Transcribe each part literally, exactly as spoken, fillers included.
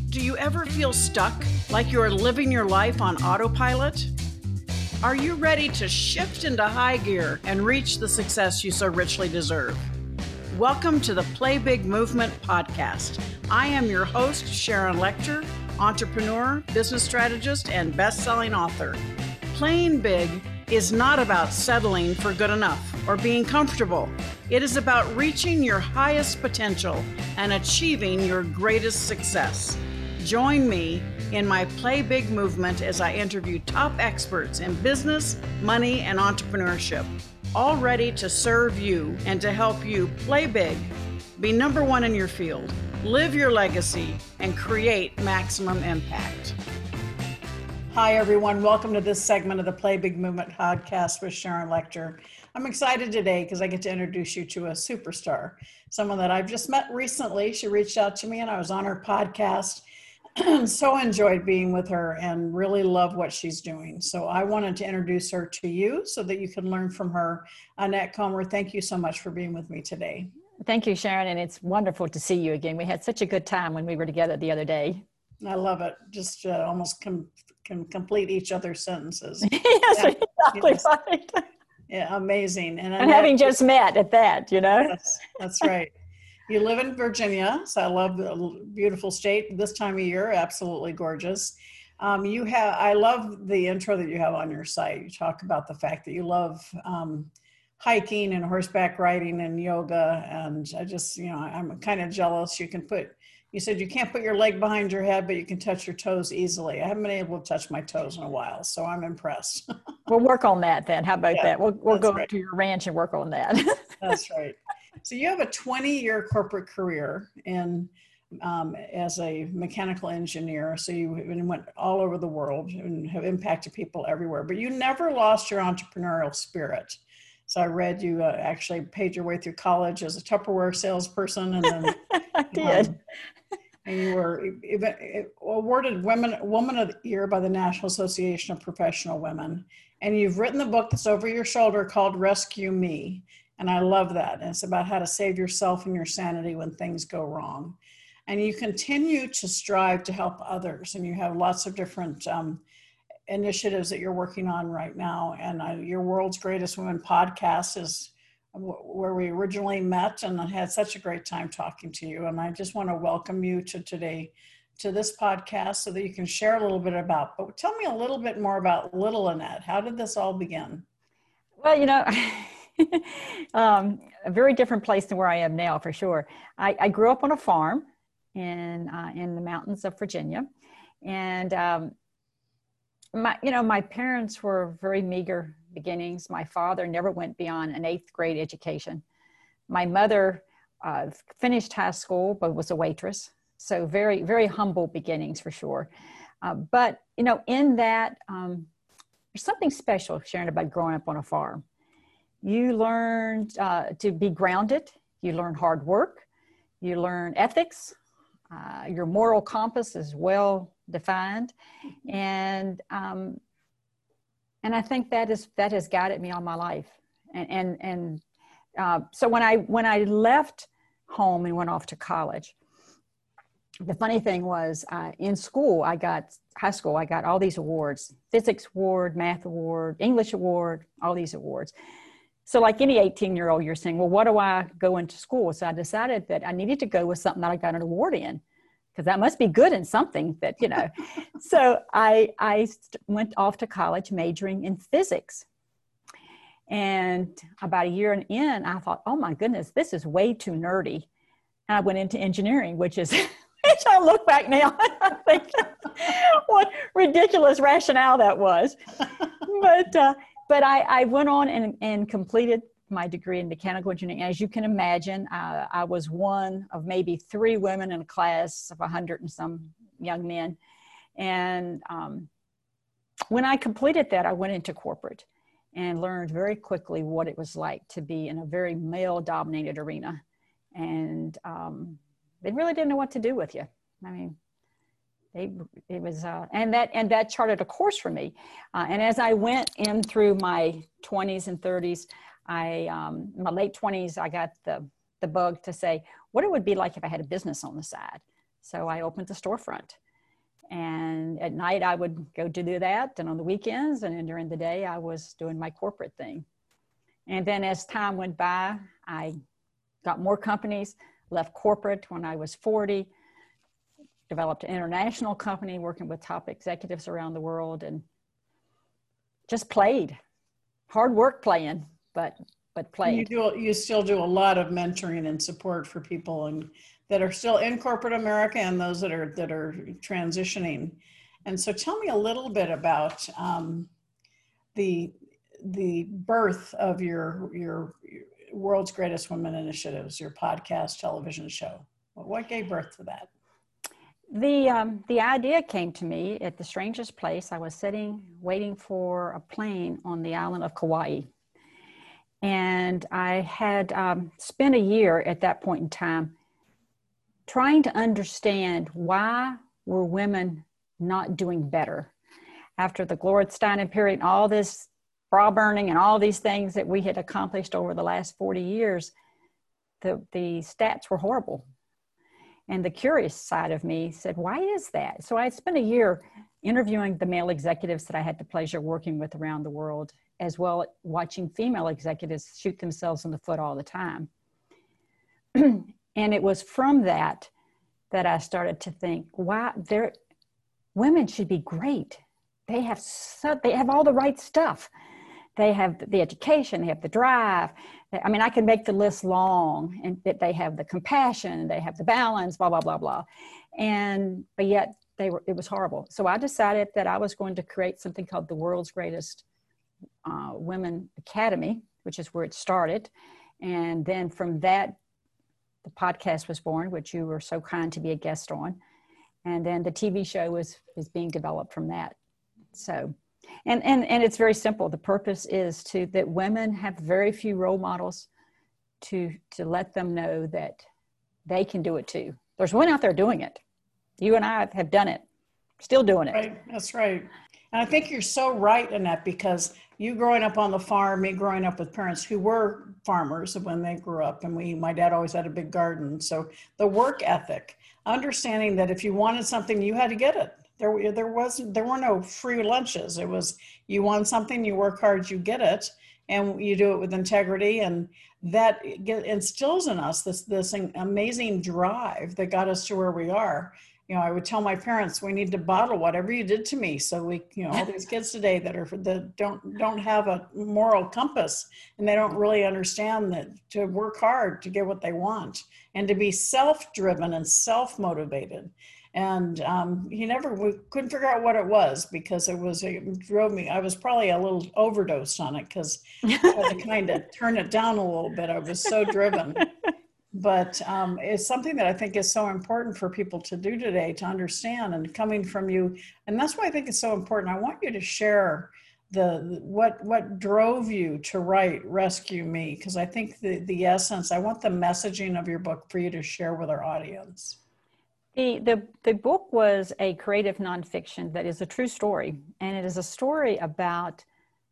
Do you ever feel stuck, like you're living your life on autopilot? Are you ready to shift into high gear and reach the success you so richly deserve? Welcome to the Play Big Movement podcast. I am your host, Sharon Lechter, entrepreneur, business strategist, and best-selling author. Playing big is not about settling for good enough or being comfortable. It is about reaching your highest potential and achieving your greatest success. Join me in my Play Big movement as I interview top experts in business, money, and entrepreneurship, all ready to serve you and to help you play big, be number one in your field, live your legacy, and create maximum impact. Hi, everyone. Welcome to this segment of the Play Big Movement podcast with Sharon Lechter. I'm excited today because I get to introduce you to a superstar, someone that I've just met recently. She reached out to me and I was on her podcast. So enjoyed being with her and really love what she's doing. So I wanted to introduce her to you so that you can learn from her. Annette Comer, thank you so much for being with me today. Thank you, Sharon. And it's wonderful to see you again. We had such a good time when we were together the other day. I love it. Just uh, almost com- can complete each other's sentences. Yes, yeah. exactly Yes. right. Yeah, amazing. And, and having just met at that, you know? Yes, that's right. You live in Virginia, so I love the beautiful state. This time of year, absolutely gorgeous. Um, you have, I love the intro that you have on your site. You talk about the fact that you love um, hiking and horseback riding and yoga. And I just, you know, I'm kind of jealous. You can put, you said you can't put your leg behind your head, but you can touch your toes easily. I haven't been able to touch my toes in a while, so I'm impressed. We'll work on that then. How about yeah, that? We'll, we'll go right. to your ranch and work on that. That's right. So you have a twenty-year corporate career in um, as a mechanical engineer. So you went all over the world and have impacted people everywhere, but you never lost your entrepreneurial spirit. So I read you uh, actually paid your way through college as a Tupperware salesperson, and then I did. Um, and you were awarded Women Woman of the Year by the National Association of Professional Women. And you've written the book that's over your shoulder called Rescue Me. And I love that. And it's about how to save yourself and your sanity when things go wrong. And you continue to strive to help others. And you have lots of different um, initiatives that you're working on right now. And uh, your World's Greatest Women podcast is w- where we originally met. And I had such a great time talking to you. And I just want to welcome you to today, to this podcast so that you can share a little bit about, but tell me a little bit more about Little Annette. How did this all begin? Well, you know, um, a very different place than where I am now, for sure. I, I grew up on a farm in uh, in the mountains of Virginia, and um, my you know my parents were very meager beginnings. My father never went beyond an eighth grade education. My mother uh, finished high school but was a waitress, so very very humble beginnings for sure. Uh, but you know, in that um, there's something special, Sharon, about growing up on a farm. You learn uh, to be grounded. You learn hard work. You learn ethics. Uh, your moral compass is well defined, and um, and I think that is that has guided me all my life. And and and uh, so when I when I left home and went off to college, the funny thing was uh, in school I got high school I got all these awards: physics award, math award, English award, all these awards. So like any eighteen year old, you're saying, well, what do I go into school? So I decided that I needed to go with something that I got an award in, because that must be good in something that, you know. So I, I went off to college majoring in physics. And about a year in, I thought, oh my goodness, this is way too nerdy. And I went into engineering, which is, which I look back now, I think what ridiculous rationale that was. But, uh, But I, I went on and, and completed my degree in mechanical engineering. As you can imagine, uh, I was one of maybe three women in a class of a hundred and some young men. And um, when I completed that, I went into corporate and learned very quickly what it was like to be in a very male-dominated arena. And um, they really didn't know what to do with you. I mean, They, it was, uh, and that, and that charted a course for me. Uh, and as I went in through my twenties and thirties, I, um, in my late twenties, I got the, the bug to say what it would be like if I had a business on the side. So I opened the storefront. And at night I would go to do that. And on the weekends and then during the day, I was doing my corporate thing. And then as time went by, I got more companies, left corporate when I was forty, developed an international company working with top executives around the world, and just played. Hard work playing, but but played. You do you still do a lot of mentoring and support for people and that are still in corporate America and those that are that are transitioning. And so tell me a little bit about um, the the birth of your your World's Greatest Women Initiatives, your podcast television show. What gave birth to that? The um, the idea came to me at the strangest place. I was sitting waiting for a plane on the island of Kauai. And I had um, spent a year at that point in time trying to understand why were women not doing better after the Gloria Steinem period and all this bra burning and all these things that we had accomplished over the last forty years. The, the stats were horrible. And the curious side of me said, why is that? So I had spent a year interviewing the male executives that I had the pleasure working with around the world, as well as watching female executives shoot themselves in the foot all the time. And it was from that that I started to think, wow, they're, women should be great. They have so, they have all the right stuff. They have the education, they have the drive. I mean, I can make the list long, and that they have the compassion, they have the balance, blah, blah, blah, blah. And, but yet they were, it was horrible. So I decided that I was going to create something called the World's Greatest uh, Women Academy, which is where it started. And then from that, the podcast was born, which you were so kind to be a guest on. And then the T V show was, is being developed from that. So, and, and, and it's very simple. The purpose is to, that women have very few role models to, to let them know that they can do it too. There's one out there doing it. You and I have done it, still doing it. Right, that's right. And I think you're so right in that, because you growing up on the farm, me growing up with parents who were farmers when they grew up, and we, my dad always had a big garden. So the work ethic, understanding that if you wanted something, you had to get it. There, there wasn't, there were no free lunches. It was, you want something, you work hard, you get it, and you do it with integrity. And that instills in us this, this amazing drive that got us to where we are. You know, I would tell my parents, we need to bottle whatever you did to me. So we, you know, all these kids today that are, that don't, don't have a moral compass, and they don't really understand that to work hard to get what they want and to be self-driven and self-motivated. And um, he never, we couldn't figure out what it was, because it was, it drove me, I was probably a little overdosed on it, because I had to kind of turn it down a little bit. I was so driven. But um, it's something that I think is so important for people to do today, to understand, and coming from you. And that's why I think it's so important. I want you to share the, what, what drove you to write Rescue Me, because I think the, the essence, I want the messaging of your book for you to share with our audience. The, the, the book was a creative nonfiction that is a true story. And it is a story about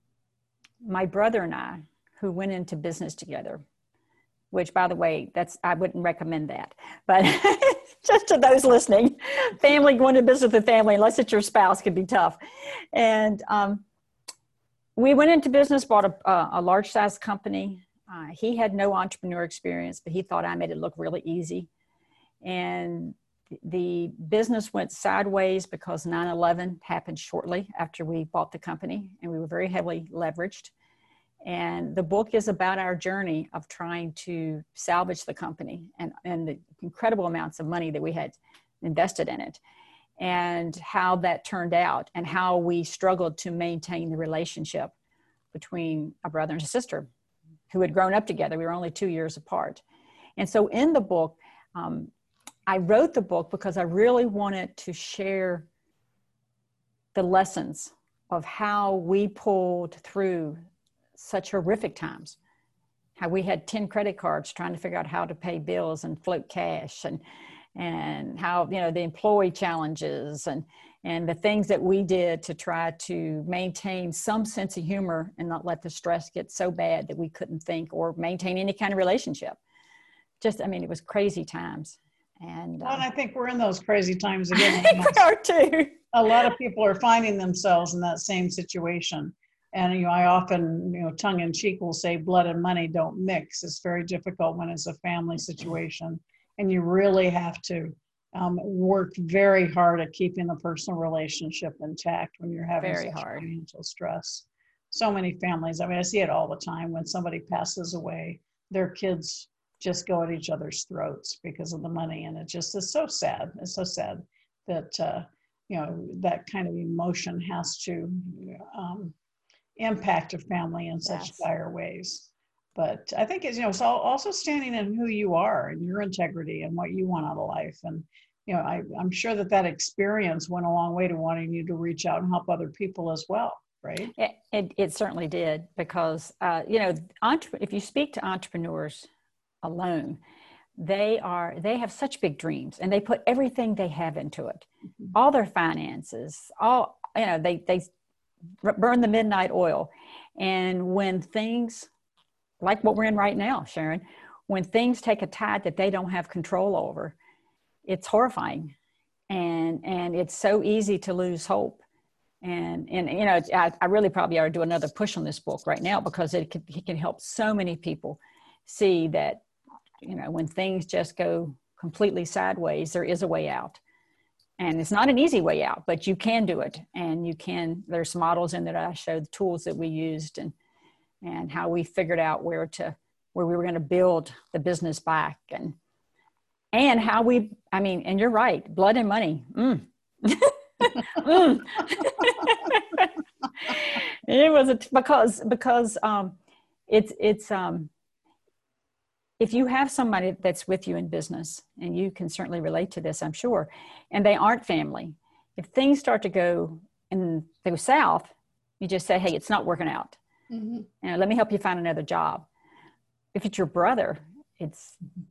my brother and I, who went into business together, which, by the way, that's, I wouldn't recommend that. But just to those listening, family, going to business with family, unless it's your spouse, can be tough. And um, we went into business, bought a, a, a large size company. Uh, he had no entrepreneur experience, but he thought I made it look really easy. And the business went sideways because nine eleven happened shortly after we bought the company, and we were very heavily leveraged. And the book is about our journey of trying to salvage the company, and, and the incredible amounts of money that we had invested in it, and how that turned out, and how we struggled to maintain the relationship between a brother and a sister who had grown up together. We were only two years apart. And so in the book, um, I wrote the book because I really wanted to share the lessons of how we pulled through such horrific times, how we had ten credit cards trying to figure out how to pay bills and float cash, and and how, you know, the employee challenges, and and the things that we did to try to maintain some sense of humor and not let the stress get so bad that we couldn't think or maintain any kind of relationship. Just, I mean, it was crazy times. And, well, and uh, I think we're in those crazy times again. I think we are too. A lot of people are finding themselves in that same situation. And, you know, I often, you know, tongue in cheek will say blood and money don't mix. It's very difficult when it's a family situation. And you really have to um, work very hard at keeping the personal relationship intact when you're having Very such hard. financial stress. So many families, I mean, I see it all the time when somebody passes away, their kids just go at each other's throats because of the money. And it just is so sad. It's so sad that, uh, you know, that kind of emotion has to um, impact a family in such Yes. dire ways. But I think it's, you know, it's also standing in who you are and your integrity and what you want out of life. And, you know, I, I'm sure that that experience went a long way to wanting you to reach out and help other people as well, right? It, it, it certainly did, because, uh, you know, entre- if you speak to entrepreneurs alone, they are, they have such big dreams and they put everything they have into it, Mm-hmm. all their finances, all, you know, they, they burn the midnight oil. And when things like what we're in right now, Sharon, when things take a tide that they don't have control over, it's horrifying. And, and it's so easy to lose hope. And, and you know, I, I really probably ought to do another push on this book right now, because it can, it can help so many people see that, you know, when things just go completely sideways, there is a way out. And it's not an easy way out, but you can do it. And you can, there's models in there that I showed, the tools that we used, and, and how we figured out where to, where we were going to build the business back, and, and how we, I mean, and you're right, blood and money. Mm. mm. It was a, because, because um, it's, it's, um, if you have somebody that's with you in business, and you can certainly relate to this, I'm sure, and they aren't family, if things start to go and they go south, you just say, hey, it's not working out. Mm-hmm. You know, let me help you find another job. If it's your brother, it's,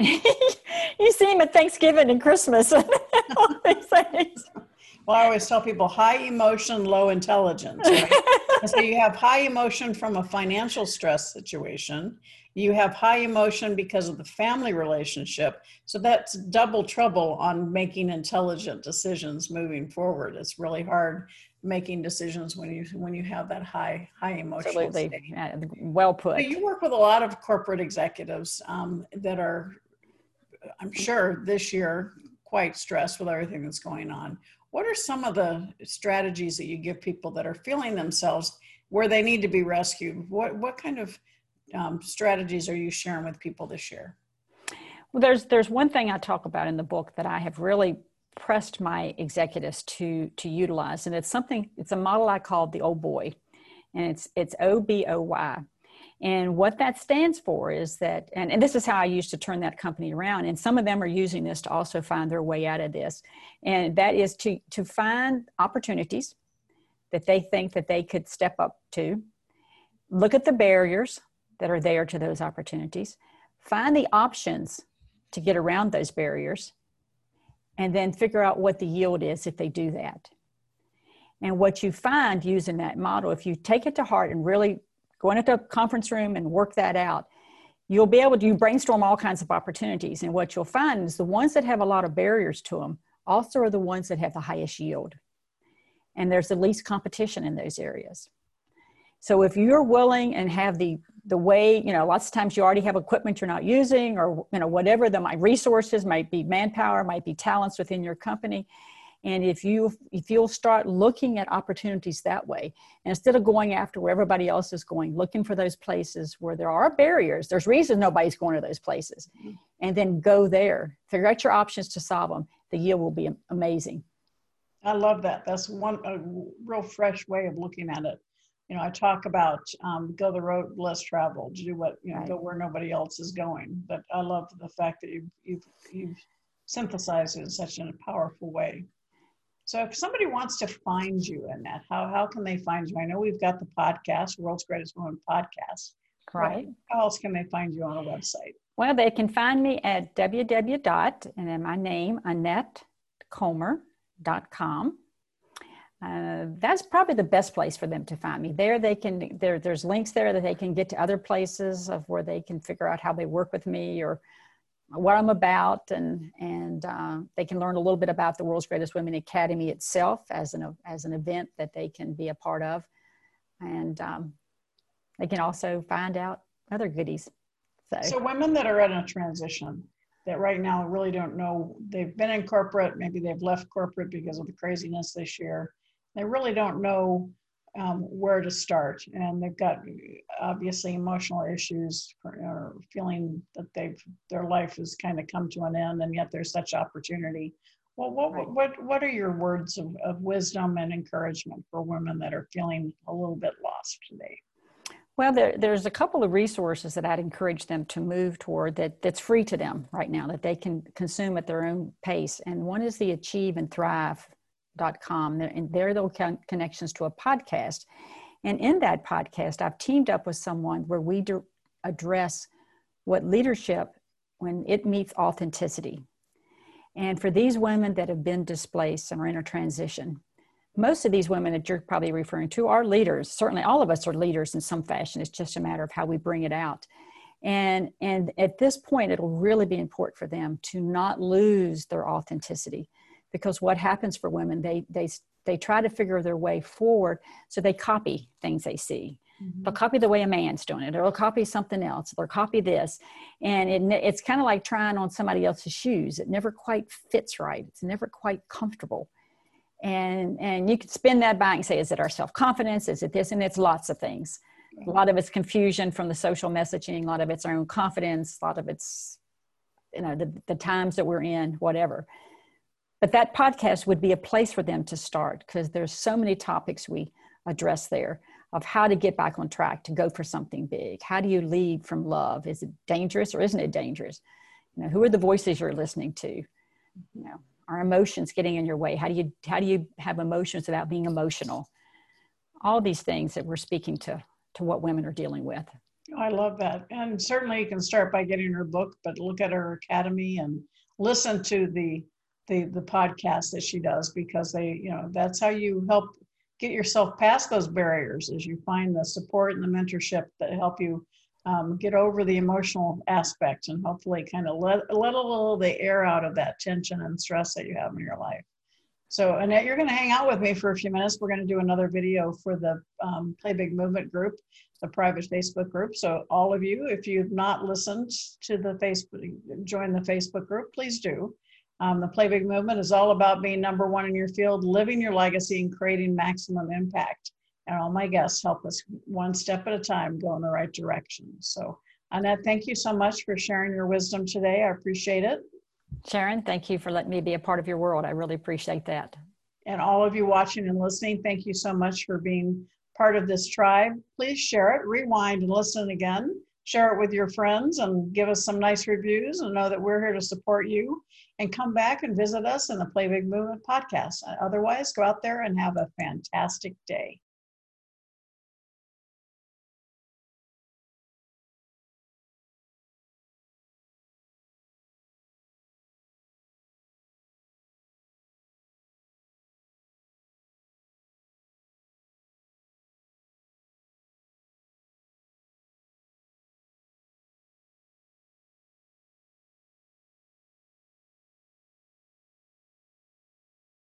you see him at Thanksgiving and Christmas. All these things. Well, I always tell people high emotion, low intelligence. Right? So you have high emotion from a financial stress situation. You have high emotion because of the family relationship. So that's double trouble on making intelligent decisions moving forward. It's really hard making decisions when you when you have that high high emotional Absolutely. state. Yeah, well put. So you work with a lot of corporate executives um, that are, I'm sure this year, quite stressed with everything that's going on. What are some of the strategies that you give people that are feeling themselves where they need to be rescued? What what kind of um, strategies are you sharing with people this year? Well, there's there's one thing I talk about in the book that I have really pressed my executives to to utilize, and it's something. It's a model I call the O B O Y, and it's it's O B O Y. And what that stands for is that, and, and this is how I used to turn that company around. And some of them are using this to also find their way out of this. And that is to, to find opportunities that they think that they could step up to, look at the barriers that are there to those opportunities, find the options to get around those barriers, and then figure out what the yield is if they do that. And what you find using that model, if you take it to heart and really go into a conference room and work that out, you'll be able to you brainstorm all kinds of opportunities. And what you'll find is the ones that have a lot of barriers to them also are the ones that have the highest yield. And there's the least competition in those areas. So if you're willing and have the, the way, you know, lots of times you already have equipment you're not using, or, you know, whatever the my resources might be, manpower, might be talents within your company. And if you, if you'll start looking at opportunities that way, and instead of going after where everybody else is going, looking for those places where there are barriers, there's reasons nobody's going to those places, and then go there, figure out your options to solve them, the yield will be amazing. I love that. That's one a real fresh way of looking at it. You know, I talk about um, go the road less traveled, do what, you know, Right. go where nobody else is going. But I love the fact that you've, you've, you've synthesized it in such a powerful way. So if somebody wants to find you, Annette, how, how can they find you? I know we've got the podcast, World's Greatest Women Podcast. Right. How else can they find you on a website? Well, they can find me at w w w dot, and then my name, Annette Comer dot com. Uh, that's probably the best place for them to find me. There they can, there, there's links there that they can get to other places of where they can figure out how they work with me, or what I'm about, and and uh, they can learn a little bit about the World's Greatest Women Academy itself as an as an event that they can be a part of, and um, they can also find out other goodies. So, so women that are in a transition that right now really don't know, they've been in corporate, maybe they've left corporate because of the craziness this year. They really don't know um, where to start, and they've got obviously emotional issues, or feeling that they've their life has kind of come to an end, and yet there's such opportunity. Well, what right. what what are your words of, of wisdom and encouragement for women that are feeling a little bit lost today? Well, there, there's a couple of resources that I'd encourage them to move toward that that's free to them right now, that they can consume at their own pace. And one is the achieve and thrive dot com, and there are those connections to a podcast. And in that podcast, I've teamed up with someone where we do address what leadership, when it meets authenticity. And for these women that have been displaced and are in a transition, most of these women that you're probably referring to are leaders. Certainly all of us are leaders in some fashion. It's just a matter of how we bring it out. And, and at this point, it'll really be important for them to not lose their authenticity, because what happens for women, they, they, they try to figure their way forward. So they copy things they see. Mm-hmm. They'll copy the way a man's doing it, or they'll copy something else, they'll copy this. And it, it's kind of like trying on somebody else's shoes. It never quite fits right. It's never quite comfortable. And, and you could spin that back and say, is it our self-confidence? Is it this? And it's lots of things. A lot of it's confusion from the social messaging, a lot of it's our own confidence, a lot of it's, you know, the, the times that we're in, whatever. But that podcast would be a place for them to start, because there's so many topics we address there of how to get back on track, to go for something big. How do you lead from love? Is it dangerous or isn't it dangerous? You know, who are the voices you're listening to? You know, are emotions getting in your way? How do you, how do you have emotions without being emotional? All these things that we're speaking to, to what women are dealing with. I love that. And certainly you can start by getting her book, but look at her academy and listen to the, the, the podcast that she does, because they, you know, that's how you help get yourself past those barriers, as you find the support and the mentorship that help you Um, get over the emotional aspect, and hopefully kind of let, let a little of the air out of that tension and stress that you have in your life. So Annette, you're going to hang out with me for a few minutes. We're going to do another video for the um, Play Big Movement group, the private Facebook group. So all of you, if you've not listened to the Facebook, join the Facebook group, please do. Um, the Play Big Movement is all about being number one in your field, living your legacy, and creating maximum impact. And all my guests help us one step at a time go in the right direction. So Annette, thank you so much for sharing your wisdom today. I appreciate it. Sharon, thank you for letting me be a part of your world. I really appreciate that. And all of you watching and listening, thank you so much for being part of this tribe. Please share it, rewind and listen again. Share it with your friends and give us some nice reviews, and know that we're here to support you. And come back and visit us in the Play Big Movement podcast. Otherwise, go out there and have a fantastic day.